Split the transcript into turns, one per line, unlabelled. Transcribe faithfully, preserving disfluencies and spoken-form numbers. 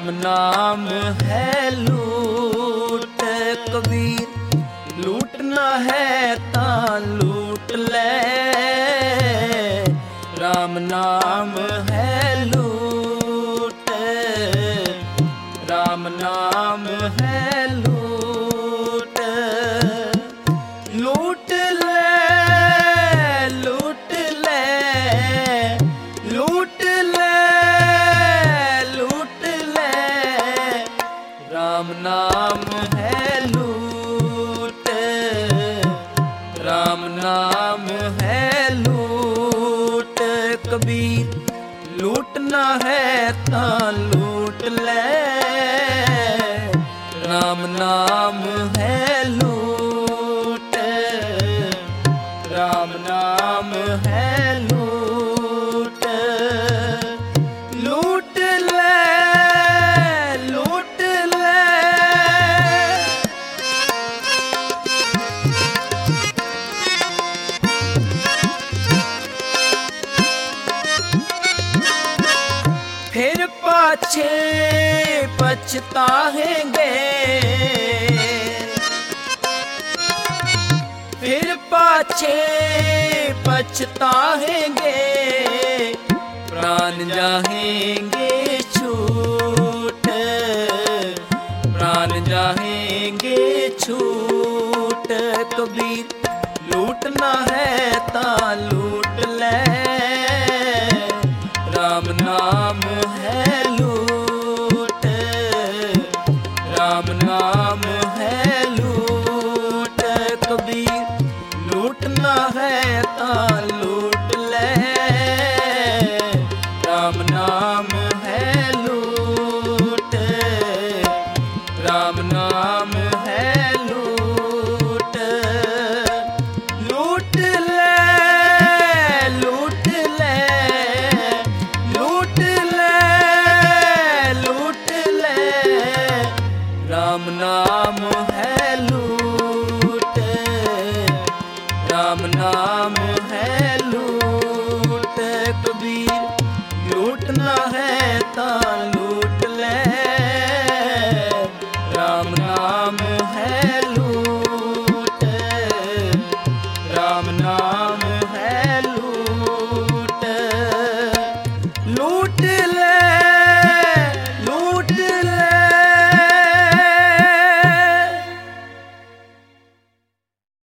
राम नाम है लूट कबीर, लूटना है ता लूट ले। राम नाम है लूट, राम नाम है लूट। लूट ले लूट ले लूट ले लूट ले। राम नाम है लूट, राम नाम है लूट कबीर, लूटना है ता लूट ले। राम नाम है लूट, राम नाम है लूट। लूट ले लूट ले। फिर पाछे पछताएंगे, फिर पाछे पछताएंगे। प्राण जाएंगे छूट, प्राण जाएंगे छूट कबीर, लूटना है ता लूट ले। राम नाम है लूट, राम नाम है लूट कबीर, लूटना है ता लूट ले। राम नाम है लूट, राम नाम है लूट। लूट ले लूट ले लूट ले लूट ले। राम नाम है लूट, राम नाम है लूट कबीर, लूटना है ता लूट ले। राम नाम है लूट, राम नाम